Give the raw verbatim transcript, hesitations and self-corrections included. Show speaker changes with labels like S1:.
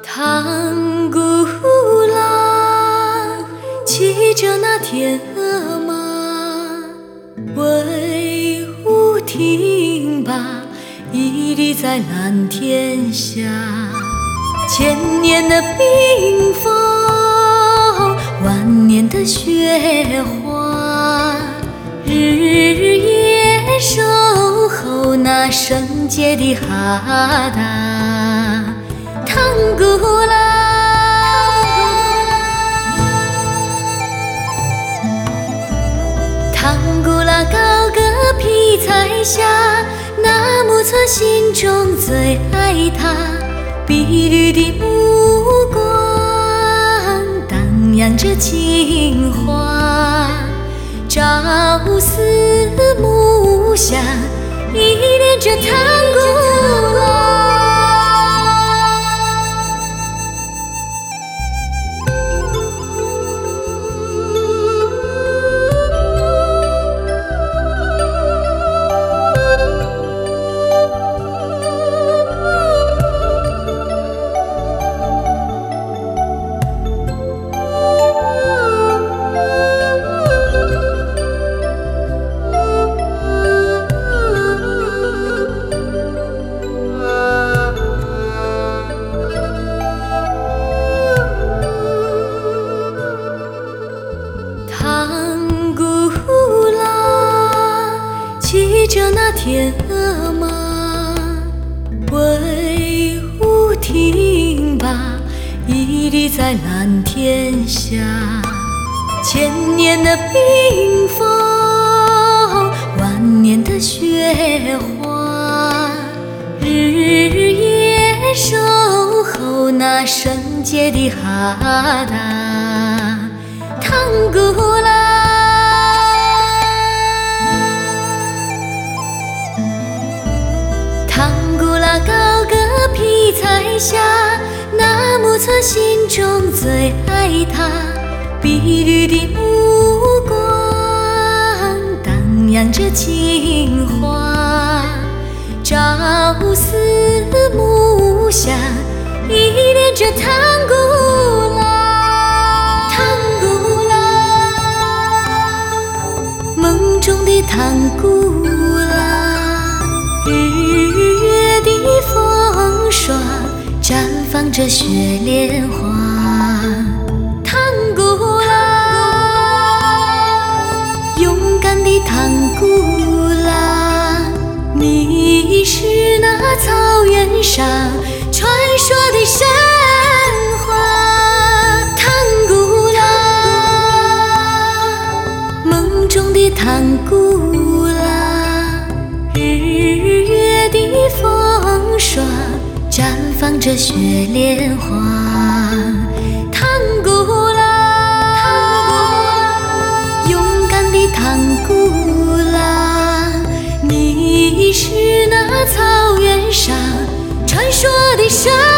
S1: 唐古拉骑着那天鹅马，威武挺拔，屹立在蓝天下。千年的冰封，万年的雪花，日夜守候那圣洁的哈达。唐古拉，唐古拉高歌披彩霞，那木策心中最爱他，碧绿的目光荡漾着情话，朝思暮想，依恋着唐古拉。唐古拉骑着那天鹅马，威武挺拔，屹立在蓝天下。千年的冰封，万年的雪花，日夜守候那圣洁的哈达。唐古拉，唐古拉高歌披彩霞，那木策心中最爱他，碧绿的目光荡漾着情话，朝思暮想，依恋着唐古拉。梦中的唐古拉，日月的风霜绽放着雪莲花。唐古拉，勇敢的唐古拉，你是那草原上传说的神话。唐古中的唐古拉，日月的风霜绽放着雪莲花。唐古拉，勇敢的唐古拉，你是那草原上传说的神